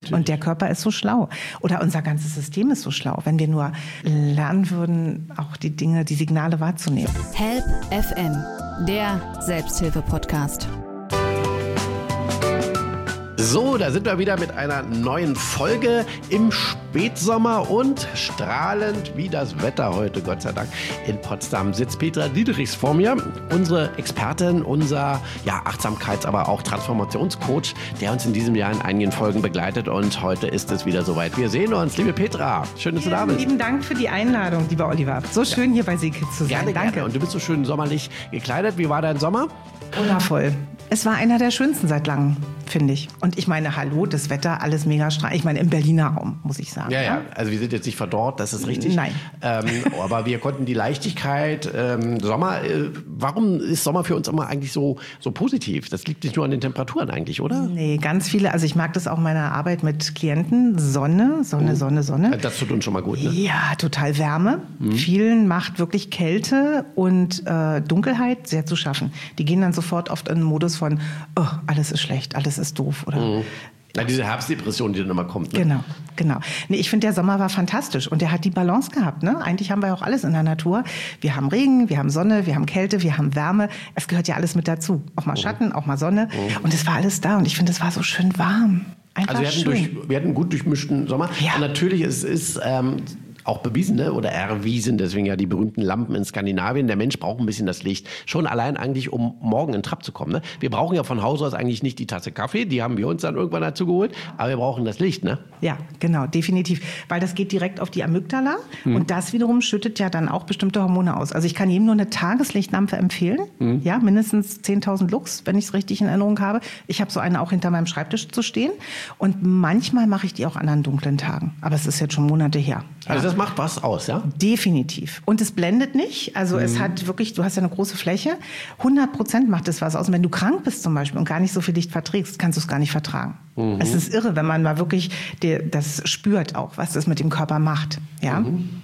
Und der Körper ist so schlau. Oder unser ganzes System ist so schlau, wenn wir nur lernen würden, auch die Dinge, die Signale wahrzunehmen. Help FM, der Selbsthilfe-Podcast. So, da sind wir wieder mit einer neuen Folge im Spätsommer und strahlend wie das Wetter heute, Gott sei Dank. In Potsdam sitzt Petra Diedrichs vor mir, unsere Expertin, unser Achtsamkeits-, aber auch Transformationscoach, der uns in diesem Jahr in einigen Folgen begleitet, und heute ist es wieder soweit. Wir sehen uns, liebe Petra. Schön, dass du da bist. Lieben Dank für die Einladung, lieber Oliver. So schön hier bei Seekids zu sein. Danke. Gerne. Und du bist so schön sommerlich gekleidet. Wie war dein Sommer? Wundervoll. Es war einer der schönsten seit langem, finde ich. Und ich meine, hallo, das Wetter, alles mega strahlend. Ich meine, im Berliner Raum, muss ich sagen. Ja. Also wir sind jetzt nicht verdorrt, das ist richtig. Nein. Aber wir konnten die Leichtigkeit, Sommer, warum ist Sommer für uns immer eigentlich so positiv? Das liegt nicht nur an den Temperaturen eigentlich, oder? Nee, ganz viele. Also ich mag das auch in meiner Arbeit mit Klienten. Sonne. Das tut uns schon mal gut, ne? Ja, total Wärme. Vielen macht wirklich Kälte und Dunkelheit sehr zu schaffen. Die gehen dann sofort oft in den Modus von, oh, alles ist schlecht, alles ist doof. Oder Ja, diese Herbstdepression, die dann immer kommt. Ne? Genau. Nee, ich finde, der Sommer war fantastisch und der hat die Balance gehabt. Ne? Eigentlich haben wir auch alles in der Natur. Wir haben Regen, wir haben Sonne, wir haben Kälte, wir haben Wärme. Es gehört ja alles mit dazu. Auch mal Schatten, auch mal Sonne. Und es war alles da und ich finde, es war so schön warm. Einfach also wir hatten einen gut durchmischten Sommer. Ja. Und natürlich ist auch bewiesen, ne? Oder erwiesen, deswegen ja die berühmten Lampen in Skandinavien. Der Mensch braucht ein bisschen das Licht. Schon allein eigentlich, um morgen in Trab zu kommen. Ne? Wir brauchen ja von Haus aus eigentlich nicht die Tasse Kaffee, die haben wir uns dann irgendwann dazu geholt, aber wir brauchen das Licht, ne? Ja, genau, definitiv. Weil das geht direkt auf die Amygdala und das wiederum schüttet ja dann auch bestimmte Hormone aus. Also ich kann jedem nur eine Tageslichtlampe empfehlen, ja, mindestens 10.000 Lux, wenn ich es richtig in Erinnerung habe. Ich habe so eine auch hinter meinem Schreibtisch zu stehen und manchmal mache ich die auch an anderen dunklen Tagen. Aber es ist jetzt schon Monate her. Ja. Also das macht was aus, ja? Definitiv. Und es blendet nicht. Also es hat wirklich, du hast ja eine große Fläche. 100% macht es was aus. Und wenn du krank bist zum Beispiel und gar nicht so viel Licht verträgst, kannst du es gar nicht vertragen. Es ist irre, wenn man mal wirklich das spürt auch, was das mit dem Körper macht. Ja?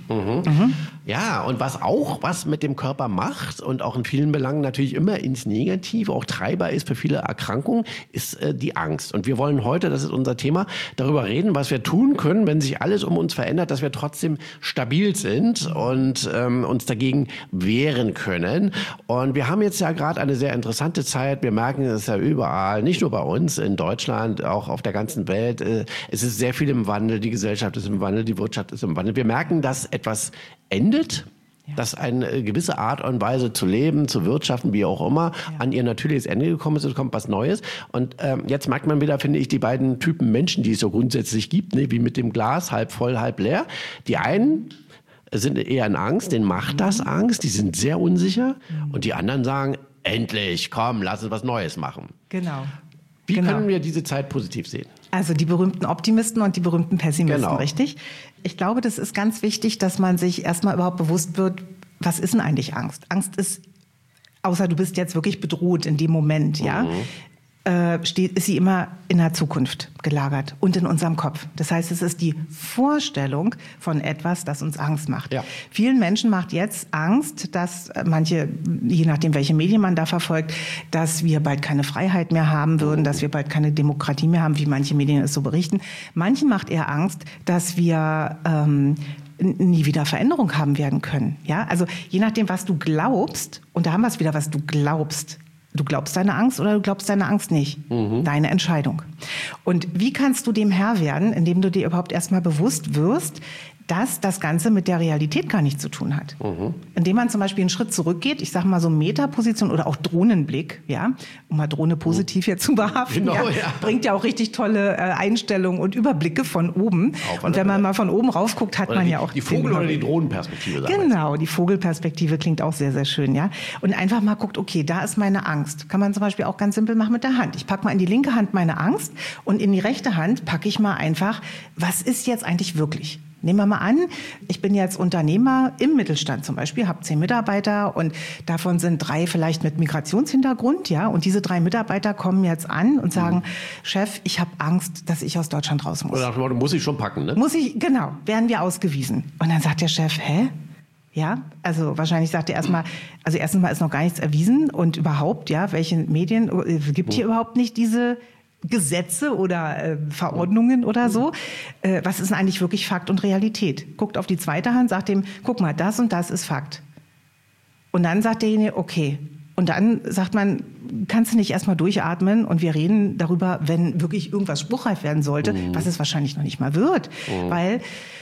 Ja, und was mit dem Körper macht und auch in vielen Belangen natürlich immer ins Negative, auch Treiber ist für viele Erkrankungen, ist die Angst. Und wir wollen heute, das ist unser Thema, darüber reden, was wir tun können, wenn sich alles um uns verändert, dass wir trotzdem stabil sind und uns dagegen wehren können. Und wir haben jetzt ja gerade eine sehr interessante Zeit. Wir merken es ja überall, nicht nur bei uns in Deutschland, auch auf der ganzen Welt. Es ist sehr viel im Wandel, die Gesellschaft ist im Wandel, die Wirtschaft ist im Wandel. Wir merken, dass etwas endet, dass eine gewisse Art und Weise zu leben, zu wirtschaften, wie auch immer, an ihr natürliches Ende gekommen ist, es kommt was Neues. Und jetzt merkt man wieder, finde ich, die beiden Typen Menschen, die es so grundsätzlich gibt, ne, wie mit dem Glas, halb voll, halb leer. Die einen sind eher in Angst, denen macht das Angst, die sind sehr unsicher. Und die anderen sagen, endlich, komm, lass uns was Neues machen. Genau. Wie können wir diese Zeit positiv sehen? Also die berühmten Optimisten und die berühmten Pessimisten, richtig? Ich glaube, das ist ganz wichtig, dass man sich erstmal überhaupt bewusst wird, was ist denn eigentlich Angst? Angst ist, außer du bist jetzt wirklich bedroht in dem Moment, ist sie immer in der Zukunft gelagert und in unserem Kopf. Das heißt, es ist die Vorstellung von etwas, das uns Angst macht. Ja. Vielen Menschen macht jetzt Angst, dass manche, je nachdem, welche Medien man da verfolgt, dass wir bald keine Freiheit mehr haben würden, dass wir bald keine Demokratie mehr haben, wie manche Medien es so berichten. Manchen macht eher Angst, dass wir nie wieder Veränderung haben werden können. Ja? Also je nachdem, was du glaubst, und da haben wir es wieder, was du glaubst. Du glaubst deine Angst oder du glaubst deine Angst nicht. Deine Entscheidung. Und wie kannst du dem Herr werden, indem du dir überhaupt erstmal bewusst wirst, dass das Ganze mit der Realität gar nichts zu tun hat. Indem man zum Beispiel einen Schritt zurückgeht, ich sage mal so Metaposition oder auch Drohnenblick, ja, um mal Drohne positiv hier zu behaften, genau, bringt ja auch richtig tolle Einstellungen und Überblicke von oben. Und wenn man mal von oben rauf guckt, hat man ja auch die Vogel- oder die Drohnenperspektive. Genau, die Vogelperspektive klingt auch sehr, sehr schön, ja. Und einfach mal guckt, okay, da ist meine Angst. Kann man zum Beispiel auch ganz simpel machen mit der Hand. Ich packe mal in die linke Hand meine Angst und in die rechte Hand packe ich mal einfach, was ist jetzt eigentlich wirklich? Nehmen wir mal an, ich bin jetzt Unternehmer im Mittelstand zum Beispiel, habe 10 Mitarbeiter und davon sind 3 vielleicht mit Migrationshintergrund, ja, und diese 3 Mitarbeiter kommen jetzt an und sagen, Chef, ich habe Angst, dass ich aus Deutschland raus muss. Oder muss ich schon packen, ne? Muss ich, genau, werden wir ausgewiesen. Und dann sagt der Chef, hä? Ja, also wahrscheinlich sagt er erstmal, also erstens mal ist noch gar nichts erwiesen und überhaupt, ja, welche Medien, gibt hier überhaupt nicht diese Gesetze oder Verordnungen oder so. Was ist denn eigentlich wirklich Fakt und Realität? Guckt auf die zweite Hand, sagt dem, guck mal, das und das ist Fakt. Und dann sagt derjenige, okay. Und dann sagt man, kannst du nicht erstmal durchatmen und wir reden darüber, wenn wirklich irgendwas spruchreif werden sollte, was es wahrscheinlich noch nicht mal wird. Weil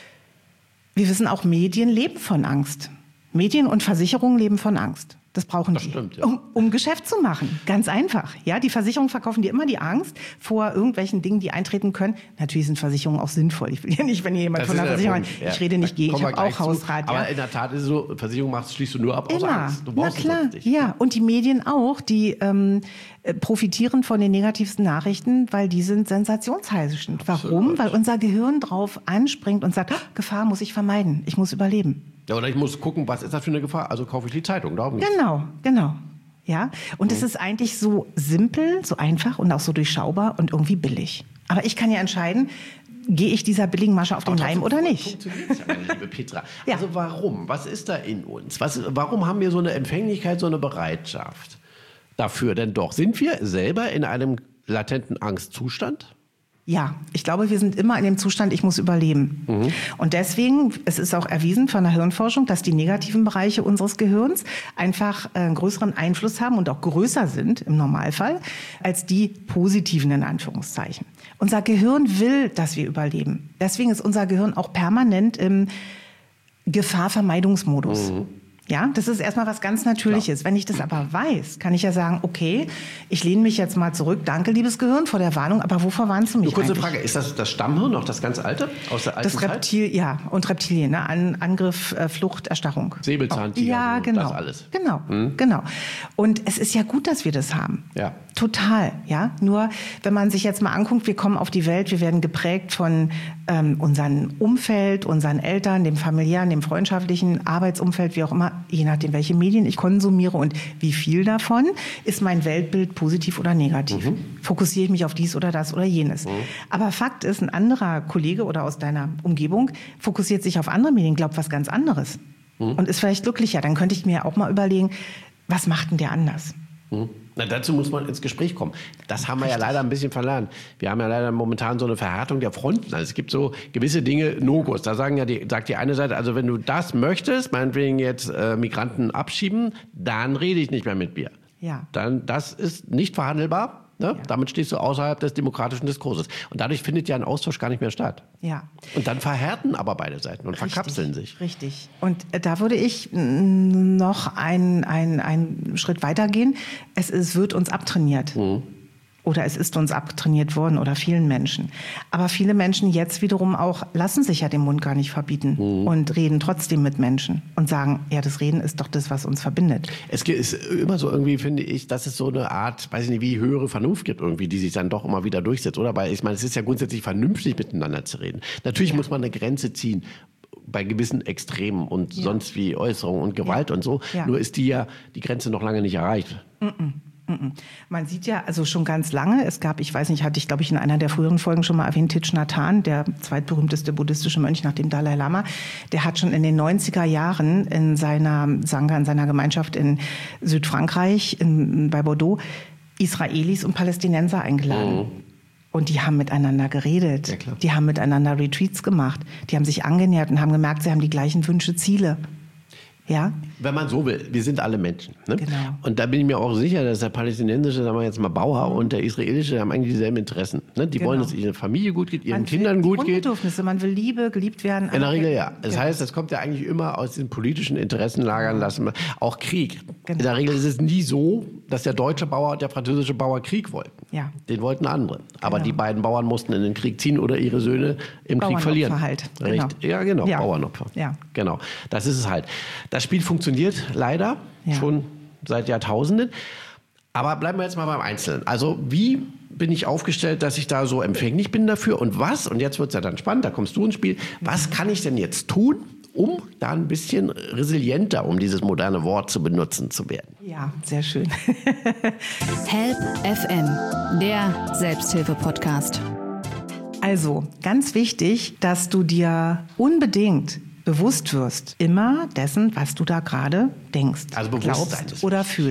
wir wissen auch, Medien leben von Angst. Medien und Versicherungen leben von Angst. Das brauchen die, stimmt, ja. um Geschäft zu machen. Ganz einfach. Ja, die Versicherungen verkaufen dir immer die Angst vor irgendwelchen Dingen, die eintreten können. Natürlich sind Versicherungen auch sinnvoll. Ich will ja nicht, wenn jemand von der Versicherung... Ich rede nicht gegen, ich habe auch Hausrat. Aber in der Tat ist es so, Versicherung schließt du nur ab aus Angst. Du brauchst es sonst nicht. Ja, und die Medien auch, die profitieren von den negativsten Nachrichten, weil die sind sensationsheischend. Warum? Weil unser Gehirn drauf anspringt und sagt, Gefahr muss ich vermeiden, ich muss überleben. Ja, oder ich muss gucken, was ist das für eine Gefahr? Also kaufe ich die Zeitung. Darum geht's. Genau. Ja, und es ist eigentlich so simpel, so einfach und auch so durchschaubar und irgendwie billig. Aber ich kann ja entscheiden, gehe ich dieser billigen Masche auf den Leim oder nicht? Funktioniert ja, meine liebe Petra. Ja. Also warum? Was ist da in uns? Warum haben wir so eine Empfänglichkeit, so eine Bereitschaft dafür? Denn doch, sind wir selber in einem latenten Angstzustand? Ja, ich glaube, wir sind immer in dem Zustand, ich muss überleben. Und deswegen, es ist auch erwiesen von der Hirnforschung, dass die negativen Bereiche unseres Gehirns einfach einen größeren Einfluss haben und auch größer sind im Normalfall als die positiven in Anführungszeichen. Unser Gehirn will, dass wir überleben. Deswegen ist unser Gehirn auch permanent im Gefahrvermeidungsmodus. Ja, das ist erstmal was ganz Natürliches. Wenn ich das aber weiß, kann ich ja sagen, okay, ich lehne mich jetzt mal zurück. Danke, liebes Gehirn, vor der Warnung. Aber wovor warnst du mich kurze eigentlich? Frage, ist das Stammhirn noch das ganz alte aus der alten Zeit? Ja, und Reptilien, ne? Angriff, Flucht, Erstarrung. Säbelzahntiger, ja, genau. das alles. Genau. Und es ist ja gut, dass wir das haben. Ja. Total, ja. Nur, wenn man sich jetzt mal anguckt, wir kommen auf die Welt, wir werden geprägt von unserem Umfeld, unseren Eltern, dem familiären, dem freundschaftlichen Arbeitsumfeld, wie auch immer, je nachdem, welche Medien ich konsumiere und wie viel davon, ist mein Weltbild positiv oder negativ. Fokussiere ich mich auf dies oder das oder jenes. Aber Fakt ist, ein anderer Kollege oder aus deiner Umgebung fokussiert sich auf andere Medien, glaubt was ganz anderes und ist vielleicht glücklicher. Dann könnte ich mir auch mal überlegen, was macht denn der anders? Na, dazu muss man ins Gespräch kommen. Das haben wir ja leider ein bisschen verlernt. Wir haben ja leider momentan so eine Verhärtung der Fronten. Also es gibt so gewisse Dinge, No-Gos. Da sagt die eine Seite, also wenn du das möchtest, meinetwegen jetzt Migranten abschieben, dann rede ich nicht mehr mit dir. Ja. Dann, das ist nicht verhandelbar. Ne? Ja. Damit stehst du außerhalb des demokratischen Diskurses. Und dadurch findet ja ein Austausch gar nicht mehr statt. Ja. Und dann verhärten aber beide Seiten und verkapseln sich. Richtig. Und da würde ich noch einen Schritt weitergehen. Es wird uns abtrainiert. Oder es ist uns abtrainiert worden oder vielen Menschen. Aber viele Menschen jetzt wiederum auch lassen sich ja den Mund gar nicht verbieten und reden trotzdem mit Menschen und sagen, ja, das Reden ist doch das, was uns verbindet. Es ist immer so irgendwie, finde ich, dass es so eine Art, weiß ich nicht, wie höhere Vernunft gibt irgendwie, die sich dann doch immer wieder durchsetzt, oder? Weil ich meine, es ist ja grundsätzlich vernünftig, miteinander zu reden. Natürlich muss man eine Grenze ziehen bei gewissen Extremen und sonst wie Äußerungen und Gewalt und so. Ja. Nur ist die Grenze noch lange nicht erreicht. Man sieht ja also schon ganz lange, es gab, ich weiß nicht, hatte ich glaube ich in einer der früheren Folgen schon mal erwähnt, Thich Nhat Hanh, der zweitberühmteste buddhistische Mönch nach dem Dalai Lama, der hat schon in den 90er Jahren in seiner Sangha, in seiner Gemeinschaft in Südfrankreich, bei Bordeaux, Israelis und Palästinenser eingeladen. Und die haben miteinander geredet, ja, die haben miteinander Retreats gemacht, die haben sich angenähert und haben gemerkt, sie haben die gleichen Wünsche, Ziele. Ja? Wenn man so will, wir sind alle Menschen. Ne? Genau. Und da bin ich mir auch sicher, dass der palästinensische, sagen wir jetzt mal Bauer, und der israelische haben eigentlich dieselben Interessen. Ne? Die wollen, dass es ihrer Familie gut geht, ihren Kindern gut geht. Grundbedürfnisse, man will Liebe, geliebt werden. In der Regel ja. Das heißt, das kommt ja eigentlich immer aus den politischen Interessenlagern. Auch Krieg. Genau. In der Regel ist es nie so, dass der deutsche Bauer und der französische Bauer Krieg wollten. Ja. Den wollten andere. Aber die beiden Bauern mussten in den Krieg ziehen oder ihre Söhne im Krieg verlieren. Halt. Genau. Ja, genau. Ja. Bauernopfer. Ja. Genau. Das ist es halt. Das Spiel funktioniert leider schon seit Jahrtausenden. Aber bleiben wir jetzt mal beim Einzelnen. Also wie bin ich aufgestellt, dass ich da so empfänglich bin dafür? Und was, und jetzt wird es ja dann spannend, da kommst du ins Spiel, was kann ich denn jetzt tun, um da ein bisschen resilienter, um dieses moderne Wort zu benutzen zu werden? Ja, sehr schön. Help FM, der Selbsthilfe-Podcast. Also, ganz wichtig, dass du dir unbedingt bewusst wirst, immer dessen, was du da gerade denkst, also glaubst oder fühlst.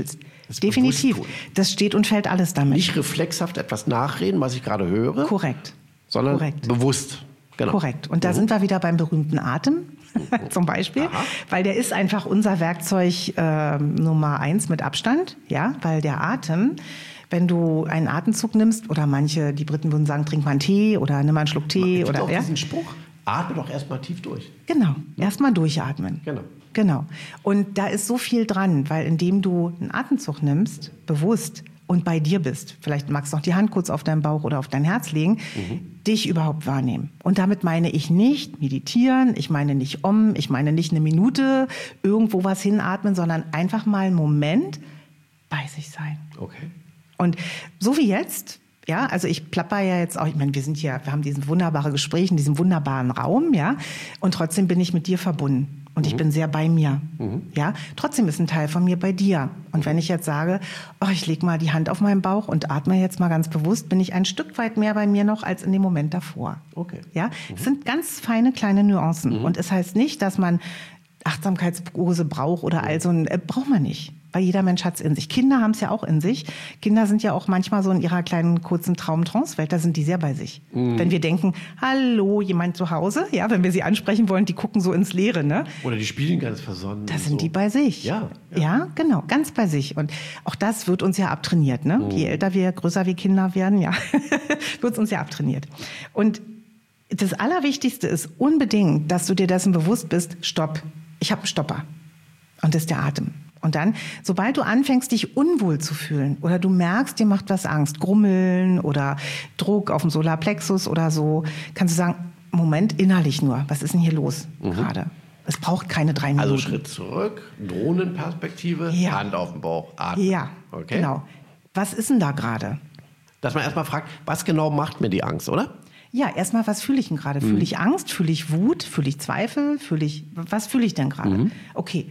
Definitiv. Das steht und fällt alles damit. Nicht reflexhaft etwas nachreden, was ich gerade höre. Korrekt. Sondern bewusst. Genau. Korrekt. Und da sind wir wieder beim berühmten Atem zum Beispiel, weil der ist einfach unser Werkzeug Nummer 1 mit Abstand. Ja, weil der Atem, wenn du einen Atemzug nimmst, oder manche, die Briten würden sagen, trink mal einen Tee oder nimm mal einen Schluck Tee. Ich finde auch diesen Spruch, atme doch erstmal tief durch. Genau, erstmal durchatmen. Genau. Und da ist so viel dran, weil indem du einen Atemzug nimmst, bewusst, und bei dir bist, vielleicht magst du noch die Hand kurz auf deinen Bauch oder auf dein Herz legen, dich überhaupt wahrnehmen. Und damit meine ich nicht meditieren, ich meine nicht ich meine nicht eine Minute irgendwo was hinatmen, sondern einfach mal einen Moment bei sich sein. Okay. Und so wie jetzt, ja, also ich plapper ja jetzt auch, ich meine, wir haben diesen wunderbaren Gespräch in diesem wunderbaren Raum, ja, und trotzdem bin ich mit dir verbunden. Und ich bin sehr bei mir. Ja? Trotzdem ist ein Teil von mir bei dir. Und wenn ich jetzt sage, ich lege mal die Hand auf meinen Bauch und atme jetzt mal ganz bewusst, bin ich ein Stück weit mehr bei mir noch als in dem Moment davor. Okay. Ja? Es sind ganz feine kleine Nuancen. Und es heißt nicht, dass man Achtsamkeitskurse braucht oder all so ein, braucht man nicht. Weil jeder Mensch hat es in sich. Kinder haben es ja auch in sich. Kinder sind ja auch manchmal so in ihrer kleinen, kurzen Traum-Trance-Welt, da sind die sehr bei sich. Wenn wir denken, hallo, jemand zu Hause, ja, wenn wir sie ansprechen wollen, die gucken so ins Leere, ne? Oder die spielen ganz versonnen. Da sind die bei sich. Ja, genau, ganz bei sich. Und auch das wird uns ja abtrainiert, ne? Je älter wir, größer wir Kinder werden, ja, wird es uns ja abtrainiert. Und das Allerwichtigste ist unbedingt, dass du dir dessen bewusst bist, stopp, ich habe einen Stopper. Und das ist der Atem. Und dann, sobald du anfängst, dich unwohl zu fühlen oder du merkst, dir macht was Angst, Grummeln oder Druck auf dem Solarplexus oder so, kannst du sagen, Moment, innerlich nur, was ist denn hier los gerade? Es braucht keine 3 Minuten. Also Schritt zurück, Drohnenperspektive, Hand auf den Bauch, atmen. Ja, okay. Genau. Was ist denn da gerade? Dass man erstmal fragt, was genau macht mir die Angst, oder? Ja, erstmal, was fühle ich denn gerade? Fühle ich Angst? Fühle ich Wut? Fühle ich Zweifel? Was fühle ich denn gerade? Okay,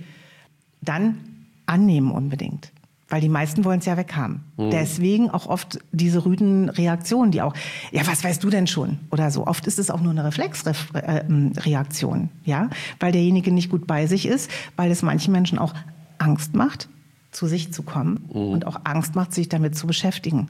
dann annehmen unbedingt. Weil die meisten wollen es ja weghaben. Deswegen auch oft diese rüden Reaktionen, die auch, ja, was weißt du denn schon? Oder so. Oft ist es auch nur eine Reflexreaktion, ja? Weil derjenige nicht gut bei sich ist, weil es manchen Menschen auch Angst macht, zu sich zu kommen und auch Angst macht, sich damit zu beschäftigen.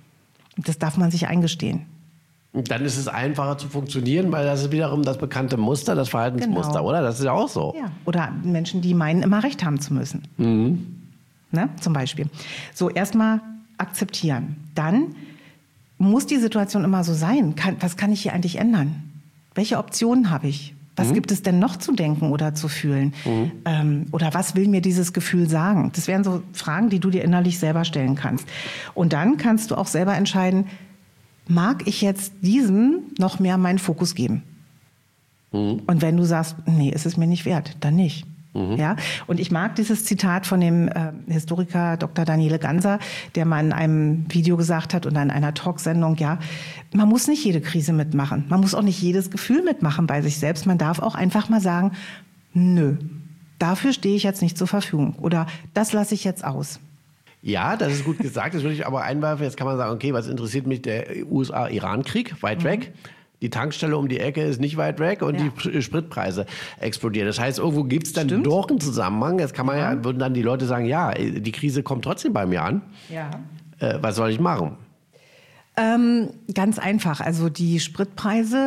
Und das darf man sich eingestehen. Dann ist es einfacher zu funktionieren, weil das ist wiederum das bekannte Muster, das Verhaltensmuster, oder? Das ist ja auch so. Ja. Oder Menschen, die meinen, immer recht haben zu müssen. Ne? Zum Beispiel. So, erstmal akzeptieren. Dann muss die Situation immer so sein. Was kann ich hier eigentlich ändern? Welche Optionen habe ich? Was gibt es denn noch zu denken oder zu fühlen? Oder was will mir dieses Gefühl sagen? Das wären so Fragen, die du dir innerlich selber stellen kannst. Und dann kannst du auch selber entscheiden, mag ich jetzt diesem noch mehr meinen Fokus geben? Und wenn du sagst, nee, ist es mir nicht wert, dann nicht. Ja? Und ich mag dieses Zitat von dem Historiker Dr. Daniele Ganser, der mal in einem Video gesagt hat und in einer Talksendung, ja, man muss nicht jede Krise mitmachen. Man muss auch nicht jedes Gefühl mitmachen bei sich selbst. Man darf auch einfach mal sagen, nö, dafür stehe ich jetzt nicht zur Verfügung. Oder das lasse ich jetzt aus. Ja, das ist gut gesagt. Das würde ich aber einwerfen. Jetzt kann man sagen, okay, was interessiert mich der USA-Iran-Krieg? Weit weg. Die Tankstelle um die Ecke ist nicht weit weg und die Spritpreise explodieren. Das heißt, irgendwo gibt es dann doch einen Zusammenhang. Jetzt kann man würden dann die Leute sagen, ja, die Krise kommt trotzdem bei mir an. Ja. Was soll ich machen? Ganz einfach. Also die Spritpreise,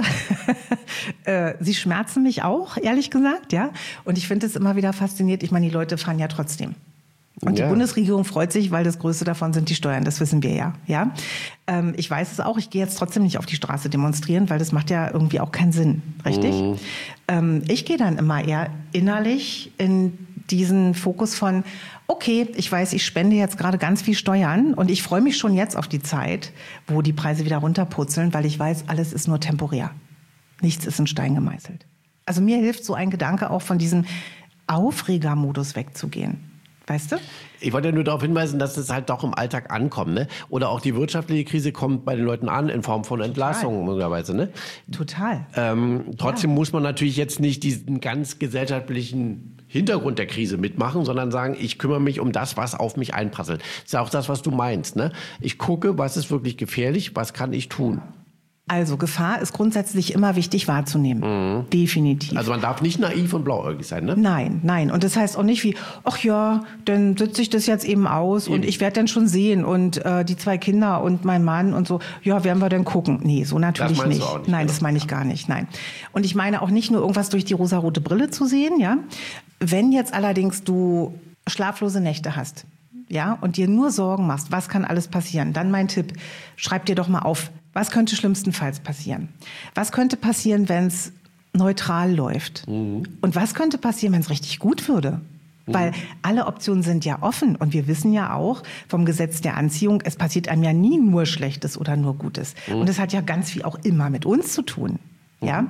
sie schmerzen mich auch, ehrlich gesagt, ja. Und ich finde es immer wieder faszinierend. Ich meine, die Leute fahren ja trotzdem. Und die Bundesregierung freut sich, weil das Größte davon sind die Steuern, das wissen wir ja. Ich weiß es auch, ich gehe jetzt trotzdem nicht auf die Straße demonstrieren, weil das macht ja irgendwie auch keinen Sinn, richtig? Ich gehe dann immer eher innerlich in diesen Fokus von, okay, ich weiß, ich spende jetzt gerade ganz viel Steuern und ich freue mich schon jetzt auf die Zeit, wo die Preise wieder runterpurzeln, weil ich weiß, alles ist nur temporär. Nichts ist in Stein gemeißelt. Also mir hilft so ein Gedanke auch, von diesem Aufregermodus wegzugehen. Weißt du? Ich wollte ja nur darauf hinweisen, dass es halt doch im Alltag ankommt. Ne? Oder auch die wirtschaftliche Krise kommt bei den Leuten an in Form von Entlassungen möglicherweise. Ne? Total. Trotzdem muss man natürlich jetzt nicht diesen ganz gesellschaftlichen Hintergrund der Krise mitmachen, sondern sagen, ich kümmere mich um das, was auf mich einprasselt. Das ist ja auch das, was du meinst. Ne? Ich gucke, was ist wirklich gefährlich, was kann ich tun. Also Gefahr ist grundsätzlich immer wichtig wahrzunehmen. Definitiv. Also man darf nicht naiv und blauäugig sein, ne? Nein. Und das heißt auch nicht wie, ach ja, dann sitze ich das jetzt eben aus und ich werde dann schon sehen und die 2 Kinder und mein Mann und so, ja, werden wir dann gucken. Nee, so natürlich das nicht. Du auch nicht. Nein, das meine ich gar nicht, nein. Und ich meine auch nicht nur irgendwas durch die rosarote Brille zu sehen, ja. Wenn jetzt allerdings du schlaflose Nächte hast, ja, und dir nur Sorgen machst, was kann alles passieren, dann mein Tipp, schreib dir doch mal auf, was könnte schlimmstenfalls passieren? Was könnte passieren, wenn es neutral läuft? Und was könnte passieren, wenn es richtig gut würde? Weil alle Optionen sind ja offen und wir wissen ja auch vom Gesetz der Anziehung, es passiert einem ja nie nur Schlechtes oder nur Gutes. Und es hat ja ganz viel auch immer mit uns zu tun. Ja.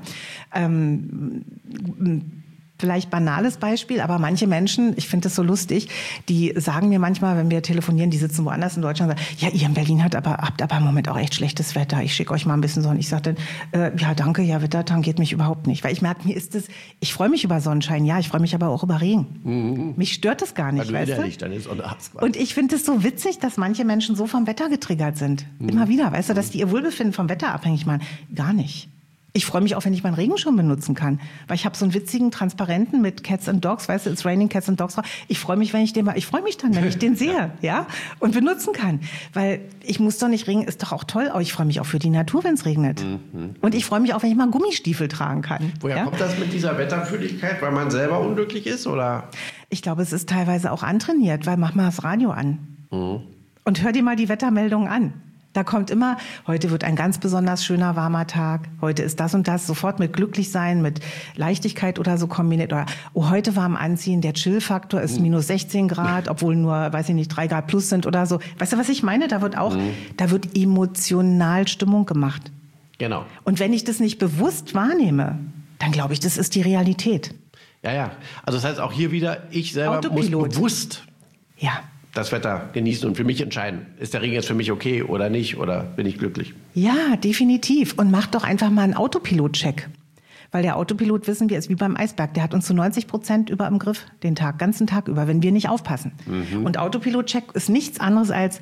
Vielleicht banales Beispiel, aber manche Menschen, ich finde das so lustig, die sagen mir manchmal, wenn wir telefonieren, die sitzen woanders in Deutschland und sagen, ja, ihr in Berlin habt aber im Moment auch echt schlechtes Wetter. Ich schicke euch mal ein bisschen Sonne. Ich sage dann, ja, danke, ja, Wetter tangiert mich überhaupt nicht. Weil ich merke, ich freue mich über Sonnenschein, ja, ich freue mich aber auch über Regen. Mich stört das gar nicht, weißt du? Dann ist und ich finde es so witzig, dass manche Menschen so vom Wetter getriggert sind. Immer wieder, weißt du, dass die ihr Wohlbefinden vom Wetter abhängig machen. Gar nicht. Ich freue mich auch, wenn ich meinen Regenschirm benutzen kann. Weil ich habe so einen witzigen Transparenten mit Cats and Dogs, weißt du, it's raining Cats and Dogs. Ich freue mich, wenn ich den sehe, ja, und benutzen kann. Weil ich muss doch nicht regnen, ist doch auch toll. Aber ich freue mich auch für die Natur, wenn es regnet. Und ich freue mich auch, wenn ich mal Gummistiefel tragen kann. Woher kommt das mit dieser Wetterfühligkeit? Weil man selber unglücklich ist, oder? Ich glaube, es ist teilweise auch antrainiert, weil mach mal das Radio an. Und hör dir mal die Wettermeldungen an. Da kommt immer, heute wird ein ganz besonders schöner, warmer Tag. Heute ist das und das, sofort mit Glücklichsein, mit Leichtigkeit oder so kombiniert. Oder, oh, heute warm anziehen, der Chill-Faktor ist minus 16 Grad, obwohl nur, weiß ich nicht, 3 Grad plus sind oder so. Weißt du, was ich meine? Da wird emotional Stimmung gemacht. Genau. Und wenn ich das nicht bewusst wahrnehme, dann glaube ich, das ist die Realität. Ja. Also das heißt auch hier wieder, ich selber muss bewusst das Wetter genießen und für mich entscheiden. Ist der Regen jetzt für mich okay oder nicht? Oder bin ich glücklich? Ja, definitiv. Und mach doch einfach mal einen Autopilot-Check. Weil der Autopilot, wissen wir, ist wie beim Eisberg. Der hat uns zu 90% über im Griff, ganzen Tag über, wenn wir nicht aufpassen. Und Autopilot-Check ist nichts anderes als,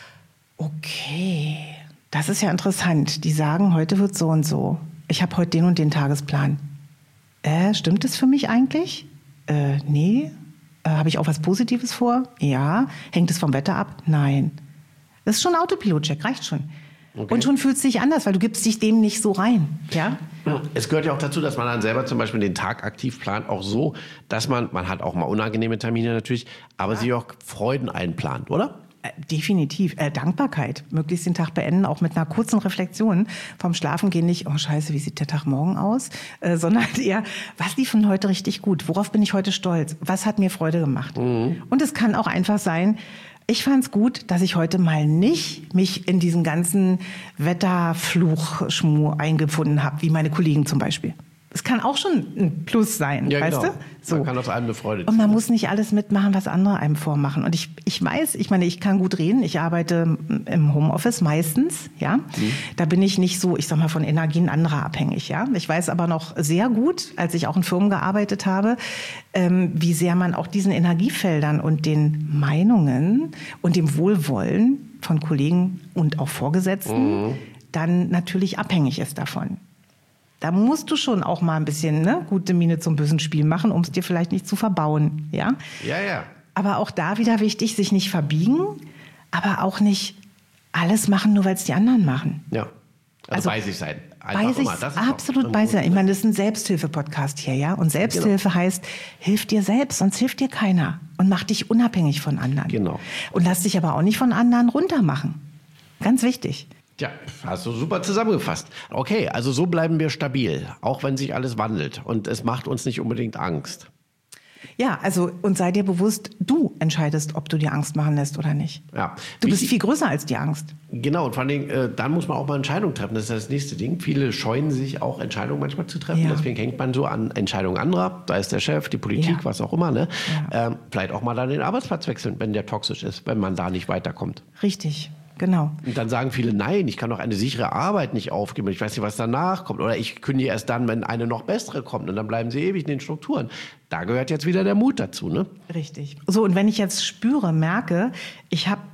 okay, das ist ja interessant. Die sagen, heute wird so und so. Ich habe heute den und den Tagesplan. Stimmt das für mich eigentlich? Nee. Habe ich auch was Positives vor? Ja. Hängt es vom Wetter ab? Nein. Das ist schon ein Autopilot-Check, reicht schon. Okay. Und schon fühlt es sich anders, weil du gibst dich dem nicht so rein. Ja? Es gehört ja auch dazu, dass man dann selber zum Beispiel den Tag aktiv plant, auch so, dass man hat auch mal unangenehme Termine natürlich, aber sich auch Freuden einplant, oder? Definitiv. Dankbarkeit. Möglichst den Tag beenden, auch mit einer kurzen Reflexion. Vom Schlafengehen nicht, oh scheiße, wie sieht der Tag morgen aus? Sondern eher, was lief von heute richtig gut? Worauf bin ich heute stolz? Was hat mir Freude gemacht? Und es kann auch einfach sein, ich fand es gut, dass ich heute mal nicht mich in diesen ganzen Wetterfluch-Schmuh eingefunden habe, wie meine Kollegen zum Beispiel. Es kann auch schon ein Plus sein, ja, weißt genau. du? So. Man kann aus einem eine Freude ziehen. Und man muss nicht alles mitmachen, was andere einem vormachen. Und ich weiß, ich kann gut reden. Ich arbeite im Homeoffice meistens, ja. Da bin ich nicht so, ich sag mal, von Energien anderer abhängig, ja. Ich weiß aber noch sehr gut, als ich auch in Firmen gearbeitet habe, wie sehr man auch diesen Energiefeldern und den Meinungen und dem Wohlwollen von Kollegen und auch Vorgesetzten dann natürlich abhängig ist davon. Da musst du schon auch mal ein bisschen gute Miene zum bösen Spiel machen, um es dir vielleicht nicht zu verbauen. Ja? Ja. Aber auch da wieder wichtig, sich nicht verbiegen, aber auch nicht alles machen, nur weil es die anderen machen. Ja, also bei sich sein. Absolut bei sich sein. Ich meine, das ist ein Selbsthilfe-Podcast hier, ja? Und Selbsthilfe heißt, hilf dir selbst, sonst hilft dir keiner. Und mach dich unabhängig von anderen. Genau. Und lass dich aber auch nicht von anderen runtermachen. Ganz wichtig. Ja, hast du super zusammengefasst. Okay, also so bleiben wir stabil, auch wenn sich alles wandelt. Und es macht uns nicht unbedingt Angst. Ja, also und sei dir bewusst, du entscheidest, ob du dir Angst machen lässt oder nicht. Ja. Du bist viel größer als die Angst. Genau, und vor allen Dingen, dann muss man auch mal Entscheidungen treffen. Das ist das nächste Ding. Viele scheuen sich auch, Entscheidungen manchmal zu treffen. Ja. Deswegen hängt man so an Entscheidungen anderer. Da ist der Chef, die Politik, was auch immer. Ne? Ja. Vielleicht auch mal dann den Arbeitsplatz wechseln, wenn der toxisch ist, wenn man da nicht weiterkommt. Richtig. Genau. Und dann sagen viele, nein, ich kann doch eine sichere Arbeit nicht aufgeben. Ich weiß nicht, was danach kommt. Oder ich kündige erst dann, wenn eine noch bessere kommt. Und dann bleiben sie ewig in den Strukturen. Da gehört jetzt wieder der Mut dazu, ne? Richtig. So, und wenn ich jetzt merke, ich habe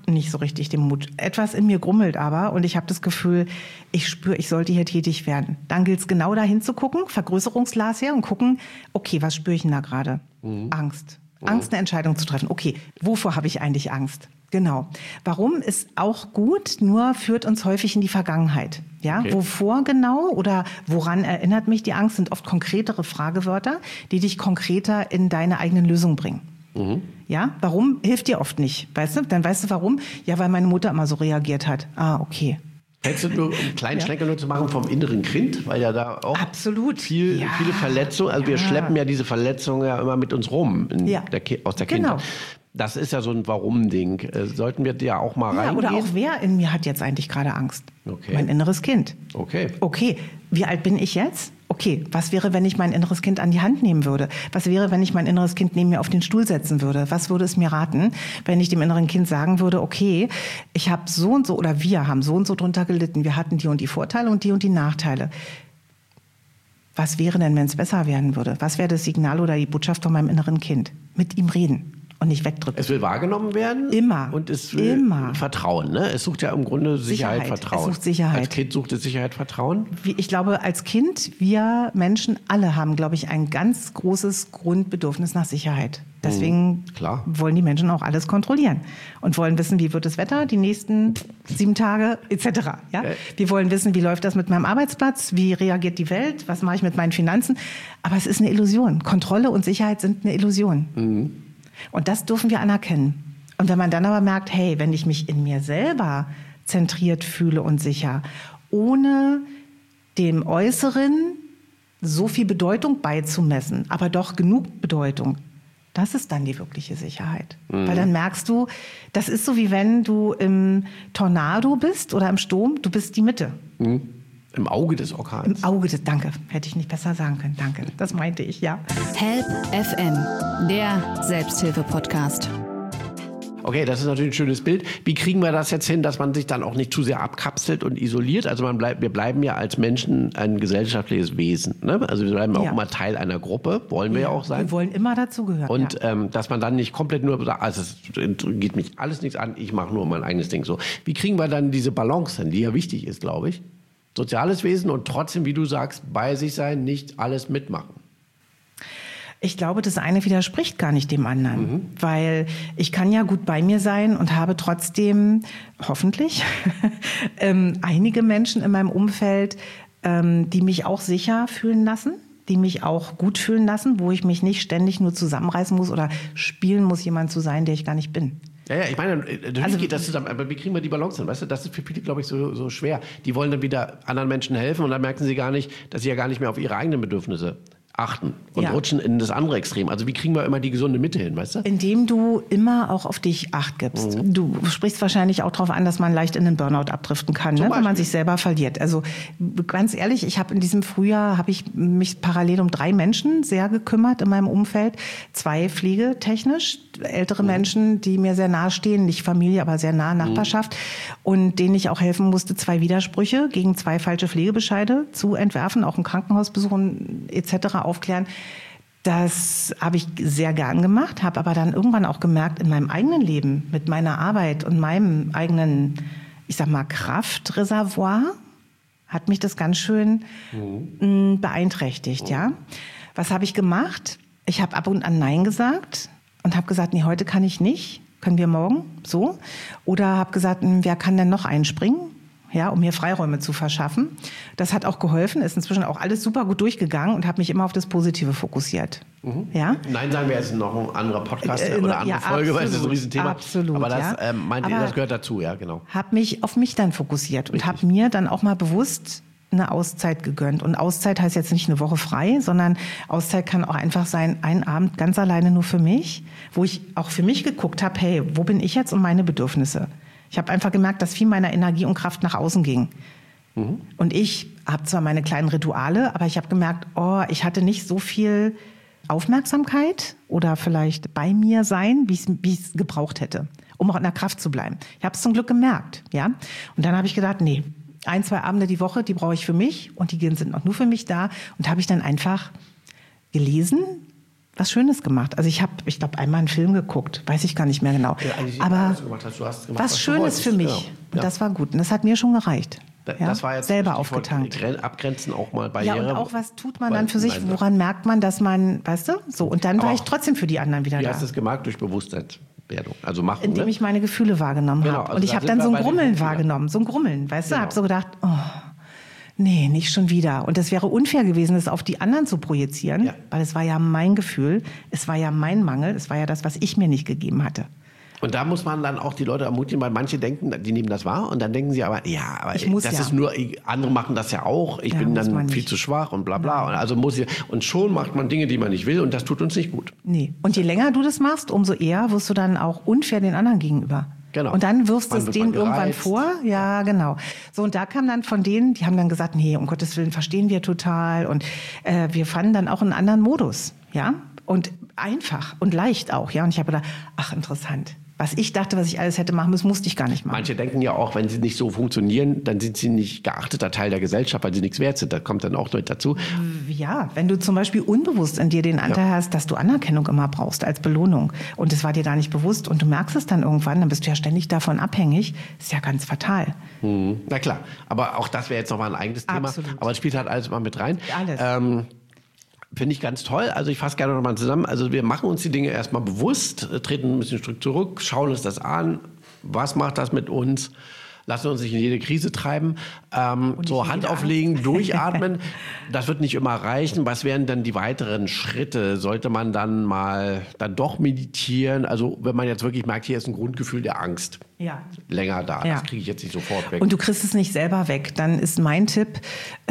nicht so richtig den Mut. Etwas in mir grummelt aber und ich habe das Gefühl, ich spüre, ich sollte hier tätig werden. Dann gilt es genau dahin zu gucken, Vergrößerungsglas her und gucken, okay, was spüre ich denn da gerade? Angst. Angst, eine Entscheidung zu treffen. Okay, wovor habe ich eigentlich Angst? Genau. Warum ist auch gut, nur führt uns häufig in die Vergangenheit. Ja, okay. Wovor genau oder woran erinnert mich die Angst, sind oft konkretere Fragewörter, die dich konkreter in deine eigenen Lösungen bringen. Ja, warum hilft dir oft nicht, weißt du? Dann weißt du warum? Ja, weil meine Mutter immer so reagiert hat. Ah, okay. Hättest du nur, um einen kleinen Schlenker nur zu machen vom inneren Kind, weil ja da auch viele Verletzungen, also wir schleppen ja diese Verletzungen ja immer mit uns rum aus der Kindheit. Das ist ja so ein Warum-Ding. Sollten wir ja auch mal reingehen? Oder auch wer in mir hat jetzt eigentlich gerade Angst? Okay. Mein inneres Kind. Okay, wie alt bin ich jetzt? Okay, was wäre, wenn ich mein inneres Kind an die Hand nehmen würde? Was wäre, wenn ich mein inneres Kind neben mir auf den Stuhl setzen würde? Was würde es mir raten, wenn ich dem inneren Kind sagen würde, okay, ich habe so und so oder wir haben so und so drunter gelitten. Wir hatten die und die Vorteile und die Nachteile. Was wäre denn, wenn es besser werden würde? Was wäre das Signal oder die Botschaft von meinem inneren Kind? Mit ihm reden. Und nicht wegdrücken. Es will wahrgenommen werden. Immer. Und es will Vertrauen. Ne? Es sucht ja im Grunde Sicherheit, Vertrauen. Es sucht Sicherheit. Als Kind sucht es Sicherheit, Vertrauen? Ich glaube, als Kind, wir Menschen alle haben, glaube ich, ein ganz großes Grundbedürfnis nach Sicherheit. Deswegen wollen die Menschen auch alles kontrollieren. Und wollen wissen, wie wird das Wetter die nächsten 7 Tage etc. Ja? Wir wollen wissen, wie läuft das mit meinem Arbeitsplatz? Wie reagiert die Welt? Was mache ich mit meinen Finanzen? Aber es ist eine Illusion. Kontrolle und Sicherheit sind eine Illusion. Und das dürfen wir anerkennen. Und wenn man dann aber merkt, hey, wenn ich mich in mir selber zentriert fühle und sicher, ohne dem Äußeren so viel Bedeutung beizumessen, aber doch genug Bedeutung, das ist dann die wirkliche Sicherheit. Weil dann merkst du, das ist so wie wenn du im Tornado bist oder im Sturm, du bist die Mitte. Im Auge des Orkans. Im Auge des, danke, hätte ich nicht besser sagen können, danke, das meinte ich, ja. Help FM, der Selbsthilfe-Podcast. Okay, das ist natürlich ein schönes Bild. Wie kriegen wir das jetzt hin, dass man sich dann auch nicht zu sehr abkapselt und isoliert? Also wir bleiben ja als Menschen ein gesellschaftliches Wesen. Ne? Also wir bleiben auch immer Teil einer Gruppe, wollen wir ja auch sein. Wir wollen immer dazugehören. Und dass man dann nicht komplett nur sagt, also es geht mich alles nichts an, ich mache nur mein eigenes Ding so. Wie kriegen wir dann diese Balance hin, die ja wichtig ist, glaube ich? Soziales Wesen und trotzdem, wie du sagst, bei sich sein, nicht alles mitmachen. Ich glaube, das eine widerspricht gar nicht dem anderen, weil ich kann ja gut bei mir sein und habe trotzdem, hoffentlich, einige Menschen in meinem Umfeld, die mich auch sicher fühlen lassen, die mich auch gut fühlen lassen, wo ich mich nicht ständig nur zusammenreißen muss oder spielen muss, jemand zu sein, der ich gar nicht bin. Ja, ich meine, natürlich geht das zusammen, aber wie kriegen wir die Balance hin? Weißt du, das ist für viele, glaube ich, so schwer. Die wollen dann wieder anderen Menschen helfen und dann merken sie gar nicht, dass sie ja gar nicht mehr auf ihre eigenen Bedürfnisse achten und rutschen in das andere Extrem. Also wie kriegen wir immer die gesunde Mitte hin, weißt du? Indem du immer auch auf dich Acht gibst. Du sprichst wahrscheinlich auch darauf an, dass man leicht in den Burnout abdriften kann, ne? Wenn man sich selber verliert. Also ganz ehrlich, ich habe in diesem Frühjahr, habe ich mich parallel um 3 Menschen sehr gekümmert in meinem Umfeld. 2 pflegetechnisch, ältere Menschen, die mir sehr nahe stehen, nicht Familie, aber sehr nahe Nachbarschaft und denen ich auch helfen musste, 2 Widersprüche gegen 2 falsche Pflegebescheide zu entwerfen, auch im Krankenhaus besuchen etc. aufklären. Das habe ich sehr gern gemacht, habe aber dann irgendwann auch gemerkt, in meinem eigenen Leben, mit meiner Arbeit und meinem eigenen, ich sag mal, Kraftreservoir, hat mich das ganz schön beeinträchtigt, ja. Was habe ich gemacht? Ich habe ab und an Nein gesagt und habe gesagt, nee, heute kann ich nicht, können wir morgen, so. Oder habe gesagt, wer kann denn noch einspringen? Ja, um mir Freiräume zu verschaffen. Das hat auch geholfen, ist inzwischen auch alles super gut durchgegangen und habe mich immer auf das Positive fokussiert. Ja? Nein, sagen wir jetzt noch ein anderer Podcast oder andere Folge, weil das ist ein Riesenthema. Absolut, aber das meint ihr, das gehört dazu, ja, genau. Habe mich auf mich dann fokussiert und habe mir dann auch mal bewusst eine Auszeit gegönnt. Und Auszeit heißt jetzt nicht eine Woche frei, sondern Auszeit kann auch einfach sein, ein Abend ganz alleine nur für mich, wo ich auch für mich geguckt habe, hey, wo bin ich jetzt und meine Bedürfnisse? Ich habe einfach gemerkt, dass viel meiner Energie und Kraft nach außen ging. Und ich habe zwar meine kleinen Rituale, aber ich habe gemerkt, ich hatte nicht so viel Aufmerksamkeit oder vielleicht bei mir sein, wie ich es gebraucht hätte, um auch in der Kraft zu bleiben. Ich habe es zum Glück gemerkt, ja. Und dann habe ich gedacht, nee, 1, 2 Abende die Woche, die brauche ich für mich und die sind auch nur für mich da. Und habe ich dann einfach gelesen, was Schönes gemacht. Also ich glaube, einmal einen Film geguckt, weiß ich gar nicht mehr genau. Ja, also aber du hast gemacht, was Schönes für mich. Genau. Und das war gut. Und das hat mir schon gereicht. Das war jetzt selber aufgetankt. Abgrenzen auch mal Barriere. Ja, und auch was tut man dann für sich? Woran merkt man, dass man, weißt du? So, und dann war ich trotzdem für die anderen wieder da. Wie hast du es gemerkt? Durch Bewusstseinswerdung. Also machen, indem ich meine Gefühle wahrgenommen habe. Also und ich habe dann so ein Grummeln wahrgenommen. So ein Grummeln, weißt du? Habe so gedacht, oh, nee, nicht schon wieder. Und das wäre unfair gewesen, das auf die anderen zu projizieren, weil es war ja mein Gefühl, es war ja mein Mangel, es war ja das, was ich mir nicht gegeben hatte. Und da muss man dann auch die Leute ermutigen, weil manche denken, die nehmen das wahr und dann denken sie aber, ist nur, andere machen das ja auch, ich bin dann viel zu schwach und bla bla. Und also und schon macht man Dinge, die man nicht will und das tut uns nicht gut. Nee. Und je länger du das machst, umso eher wirst du dann auch unfair den anderen gegenüber. Genau. Und dann wirfst du es denen irgendwann vor. Ja, genau. So, und da kam dann von denen, die haben dann gesagt, nee, um Gottes Willen verstehen wir total. Und wir fanden dann auch einen anderen Modus. Ja. Und einfach und leicht auch. Ja. Und ich habe gedacht, ach, interessant. Was ich dachte, was ich alles hätte machen müssen, musste ich gar nicht machen. Manche denken ja auch, wenn sie nicht so funktionieren, dann sind sie nicht geachteter Teil der Gesellschaft, weil sie nichts wert sind. Das kommt dann auch noch dazu. Ja, wenn du zum Beispiel unbewusst in dir den Anteil hast, dass du Anerkennung immer brauchst als Belohnung und es war dir gar nicht bewusst und du merkst es dann irgendwann, dann bist du ja ständig davon abhängig, ist ja ganz fatal. Na klar, aber auch das wäre jetzt nochmal ein eigenes Thema. Absolut. Aber es spielt halt alles mal mit rein. Alles. Finde ich ganz toll. Also ich fasse gerne nochmal zusammen. Also wir machen uns die Dinge erstmal bewusst, treten ein bisschen Stück zurück, schauen uns das an. Was macht das mit uns? Lassen uns nicht in jede Krise treiben. So Hand auflegen, durchatmen. Das wird nicht immer reichen. Was wären dann die weiteren Schritte? Sollte man dann doch meditieren? Also wenn man jetzt wirklich merkt, hier ist ein Grundgefühl der Angst. Ja. Länger da. Ja. Das kriege ich jetzt nicht sofort weg. Und du kriegst es nicht selber weg. Dann ist mein Tipp,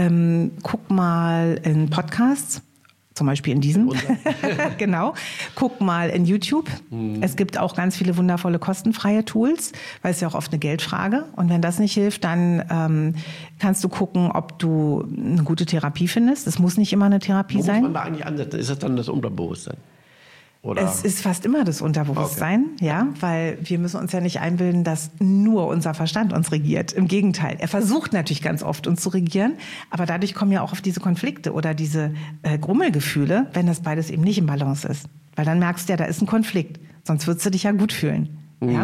guck mal in Podcasts. Zum Beispiel in diesem. Genau. Guck mal in YouTube. Es gibt auch ganz viele wundervolle kostenfreie Tools, weil es ja auch oft eine Geldfrage. Und wenn das nicht hilft, dann kannst du gucken, ob du eine gute Therapie findest. Es muss nicht immer eine Therapie sein. Wo muss man da eigentlich ansetzen? Ist das dann das Unterbewusstsein? Oder? Es ist fast immer das Unterbewusstsein, ja, weil wir müssen uns ja nicht einbilden, dass nur unser Verstand uns regiert. Im Gegenteil, er versucht natürlich ganz oft uns zu regieren, aber dadurch kommen ja auch auf diese Konflikte oder diese Grummelgefühle, wenn das beides eben nicht im Balance ist. Weil dann merkst du ja, da ist ein Konflikt, sonst würdest du dich ja gut fühlen. Ja?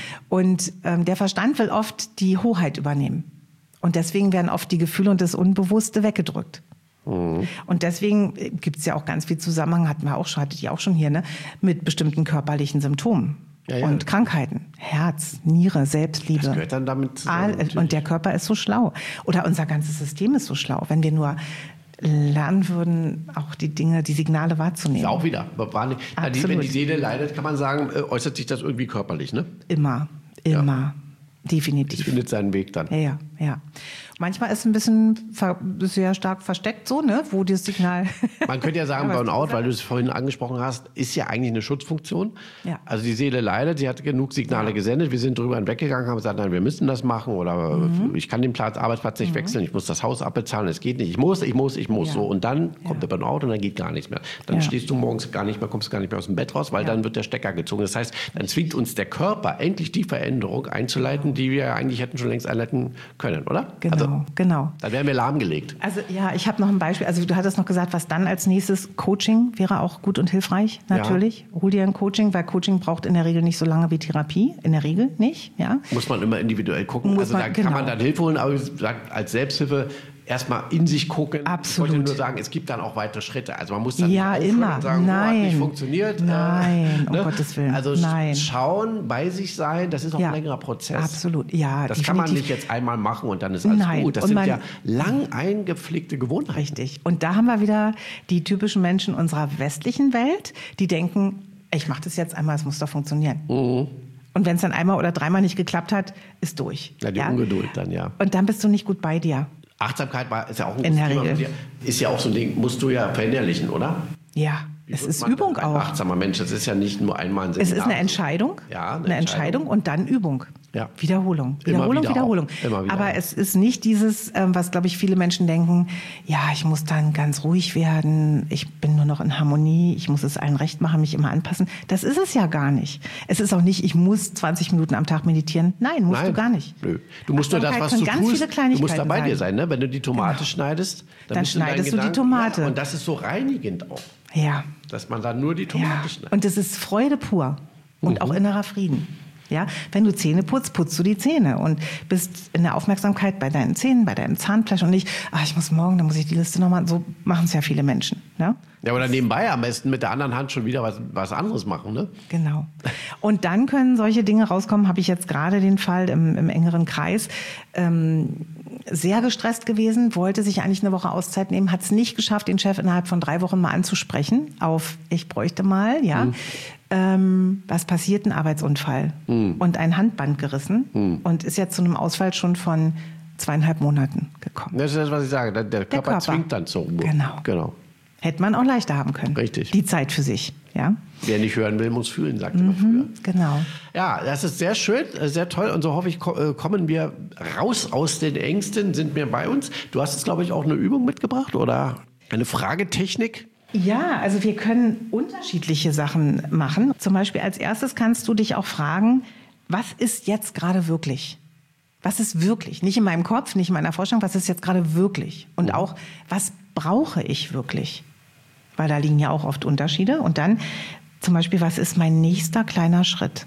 Und der Verstand will oft die Hoheit übernehmen. Und deswegen werden oft die Gefühle und das Unbewusste weggedrückt. Und deswegen gibt es ja auch ganz viel Zusammenhang, hattet ihr auch schon hier, ne, mit bestimmten körperlichen Symptomen und Krankheiten. Herz, Niere, Selbstliebe. Das gehört dann damit zusammen. Und der Körper ist so schlau. Oder unser ganzes System ist so schlau. Wenn wir nur lernen würden, auch die Dinge, die Signale wahrzunehmen. Ist auch wieder. Wenn die Seele leidet, kann man sagen, äußert sich das irgendwie körperlich, ne? Immer. Ja. Definitiv. Es findet seinen Weg dann. Ja. Manchmal ist es ein bisschen sehr stark versteckt, so, ne, wo das Signal. Man könnte ja sagen, Burnout, weil du es vorhin angesprochen hast, ist ja eigentlich eine Schutzfunktion. Ja. Also die Seele leidet, sie hat genug Signale gesendet, wir sind drüber hinweggegangen, haben gesagt, nein, wir müssen das machen oder ich kann den Arbeitsplatz nicht wechseln, ich muss das Haus abbezahlen, es geht nicht, ich muss. Ja. So. Und dann kommt der Burnout und dann geht gar nichts mehr. Dann stehst du morgens kommst gar nicht mehr aus dem Bett raus, weil dann wird der Stecker gezogen. Das heißt, dann zwingt uns der Körper endlich die Veränderung einzuleiten, die wir eigentlich hätten schon längst einleiten können, oder? Genau. Dann wären wir lahmgelegt. Also ich habe noch ein Beispiel. Also du hattest noch gesagt, was dann als nächstes Coaching wäre auch gut und hilfreich, natürlich. Ja. Hol dir ein Coaching, weil Coaching braucht in der Regel nicht so lange wie Therapie. In der Regel nicht, ja. Muss man immer individuell gucken. Kann man dann Hilfe holen, aber als Selbsthilfe erstmal in sich gucken. Absolut. Ich wollte nur sagen, es gibt dann auch weitere Schritte. Also man muss dann nicht aufhören und sagen, hat nicht funktioniert. Nein, um Gottes Willen. Also schauen, bei sich sein, das ist auch ein längerer Prozess. Absolut, ja. Das kann man nicht jetzt einmal machen und dann ist alles gut. Das sind ja lang eingepflegte Gewohnheiten. Richtig. Und da haben wir wieder die typischen Menschen unserer westlichen Welt, die denken, ich mache das jetzt einmal, es muss doch funktionieren. Und wenn es dann einmal oder dreimal nicht geklappt hat, ist durch. Ja, die Ungeduld dann, ja. Und dann bist du nicht gut bei dir. Achtsamkeit ist ja auch ein gutes Thema von dir. Ist ja auch so ein Ding, musst du ja verinnerlichen, oder? Ja, es ist Übung auch. Ein achtsamer Mensch, das ist ja nicht nur einmal ein Seminar. Es ist eine Entscheidung. Ja, eine Entscheidung und dann Übung. Ja. Wiederholung. Immer wieder. Aber es ist nicht dieses, was, glaube ich, viele Menschen denken, ja, ich muss dann ganz ruhig werden, ich bin nur noch in Harmonie, ich muss es allen recht machen, mich immer anpassen. Das ist es ja gar nicht. Es ist auch nicht, ich muss 20 Minuten am Tag meditieren. Nein, musst du gar nicht. Nö. Du musst nur das, was du tust, du musst da bei dir sein. Ne? Wenn du die Tomate schneidest, dann schneidest du die Tomate. Ja, und das ist so reinigend auch. Ja. Dass man dann nur die Tomate schneidet. Und es ist Freude pur und auch innerer Frieden. Ja, wenn du Zähne putzt, putzt du die Zähne und bist in der Aufmerksamkeit bei deinen Zähnen, bei deinem Zahnfleisch und nicht, ich muss morgen, dann muss ich die Liste nochmal, so machen es ja viele Menschen. Ja? Ja, oder nebenbei am besten mit der anderen Hand schon wieder was anderes machen, ne? Genau. Und dann können solche Dinge rauskommen, habe ich jetzt gerade den Fall im engeren Kreis, sehr gestresst gewesen, wollte sich eigentlich eine Woche Auszeit nehmen, hat es nicht geschafft, den Chef innerhalb von 3 Wochen mal anzusprechen auf, ich bräuchte mal, ja. Was passiert? Ein Arbeitsunfall und ein Handband gerissen und ist jetzt zu einem Ausfall schon von 2,5 Monaten gekommen. Das ist das, was ich sage. Der Körper zwingt dann zur Ruhe. Genau. Hätte man auch leichter haben können. Richtig. Die Zeit für sich. Ja? Wer nicht hören will, muss fühlen, sagt man früher. Genau. Ja, das ist sehr schön, sehr toll. Und so hoffe ich, kommen wir raus aus den Ängsten, sind wir bei uns. Du hast jetzt, glaube ich, auch eine Übung mitgebracht oder eine Fragetechnik. Ja, also wir können unterschiedliche Sachen machen. Zum Beispiel als erstes kannst du dich auch fragen, was ist jetzt gerade wirklich? Was ist wirklich? Nicht in meinem Kopf, nicht in meiner Vorstellung, was ist jetzt gerade wirklich? Und auch, was brauche ich wirklich? Weil da liegen ja auch oft Unterschiede. Und dann zum Beispiel, was ist mein nächster kleiner Schritt?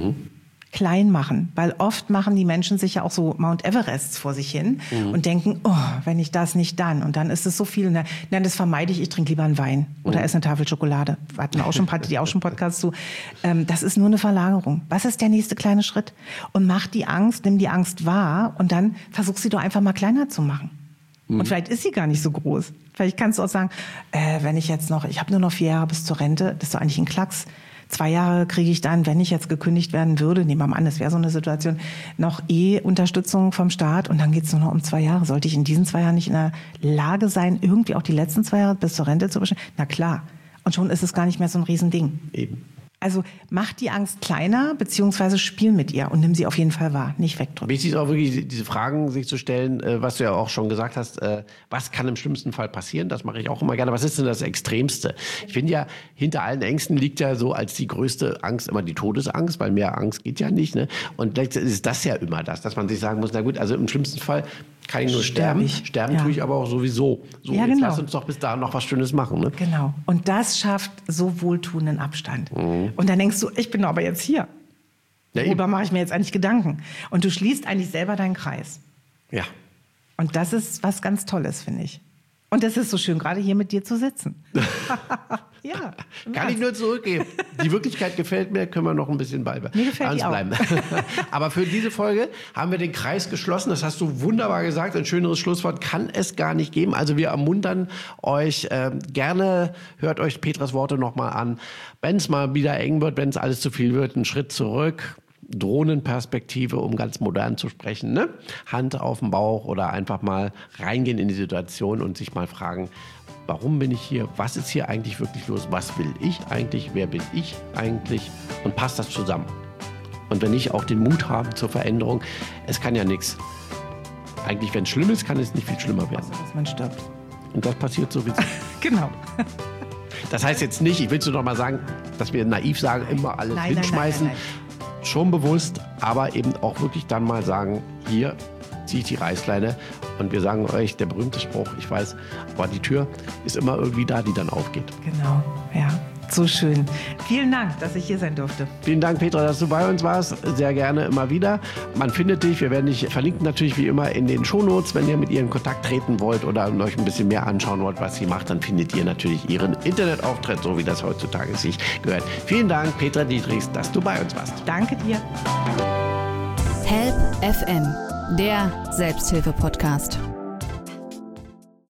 Klein machen, weil oft machen die Menschen sich ja auch so Mount Everests vor sich hin und denken, wenn ich das nicht dann. Und dann ist es so viel. Nein, das vermeide ich trinke lieber einen Wein oder esse eine Tafel Schokolade. Hattet ihr auch schon Podcasts zu. Das ist nur eine Verlagerung. Was ist der nächste kleine Schritt? Und nimm die Angst wahr und dann versuch sie doch einfach mal kleiner zu machen. Und vielleicht ist sie gar nicht so groß. Vielleicht kannst du auch sagen, ich habe nur noch 4 Jahre bis zur Rente, das ist doch eigentlich ein Klacks. 2 Jahre kriege ich dann, wenn ich jetzt gekündigt werden würde, nehmen wir mal an, das wäre so eine Situation, noch Unterstützung vom Staat und dann geht es nur noch um 2 Jahre. Sollte ich in diesen 2 Jahren nicht in der Lage sein, irgendwie auch die letzten 2 Jahre bis zur Rente zu bestimmen? Na klar. Und schon ist es gar nicht mehr so ein Riesending. Eben. Also mach die Angst kleiner, beziehungsweise spiel mit ihr und nimm sie auf jeden Fall wahr, nicht wegdrücken. Wichtig ist auch wirklich, diese Fragen sich zu stellen, was du ja auch schon gesagt hast, was kann im schlimmsten Fall passieren? Das mache ich auch immer gerne. Was ist denn das Extremste? Ich finde ja, hinter allen Ängsten liegt ja so als die größte Angst immer die Todesangst, weil mehr Angst geht ja nicht. Ne? Und vielleicht ist das ja immer das, dass man sich sagen muss, na gut, also im schlimmsten Fall kann ich nur sterben. Sterben tue ich aber auch sowieso. So, ja, jetzt lass uns doch bis dahin noch was Schönes machen. Ne? Genau. Und das schafft so wohltuenden Abstand. Und dann denkst du, ich bin aber jetzt hier. Ja, worüber mache ich mir jetzt eigentlich Gedanken? Und du schließt eigentlich selber deinen Kreis. Ja. Und das ist was ganz Tolles, finde ich. Und es ist so schön, gerade hier mit dir zu sitzen. Ja. Kann ich nur zurückgeben. Die Wirklichkeit gefällt mir, können wir noch ein bisschen bei uns bleiben. Aber für diese Folge haben wir den Kreis geschlossen. Das hast du wunderbar gesagt. Ein schöneres Schlusswort kann es gar nicht geben. Also wir ermuntern euch gerne, hört euch Petras Worte nochmal an. Wenn es mal wieder eng wird, wenn es alles zu viel wird, einen Schritt zurück. Drohnenperspektive, um ganz modern zu sprechen, ne? Hand auf den Bauch oder einfach mal reingehen in die Situation und sich mal fragen, warum bin ich hier? Was ist hier eigentlich wirklich los? Was will ich eigentlich? Wer bin ich eigentlich? Und passt das zusammen? Und wenn ich auch den Mut habe zur Veränderung, es kann ja nichts. Eigentlich, wenn es schlimm ist, kann es nicht viel schlimmer werden. Also, dass man stirbt. Und das passiert sowieso. Genau. Das heißt jetzt nicht, ich will es nur noch mal sagen, dass wir naiv sagen, immer alles hinschmeißen. Nein. Schon bewusst, aber eben auch wirklich dann mal sagen, hier ziehe ich die Reißleine und wir sagen euch, der berühmte Spruch, ich weiß, aber die Tür ist immer irgendwie da, die dann aufgeht. Genau, ja. So schön. Vielen Dank, dass ich hier sein durfte. Vielen Dank, Petra, dass du bei uns warst. Sehr gerne immer wieder. Man findet dich, wir werden dich verlinken natürlich wie immer in den Shownotes. Wenn ihr mit ihr in Kontakt treten wollt oder euch ein bisschen mehr anschauen wollt, was sie macht, dann findet ihr natürlich ihren Internetauftritt, so wie das heutzutage sich gehört. Vielen Dank, Petra Dietrichs, dass du bei uns warst. Danke dir. Help FM, der Selbsthilfe-Podcast.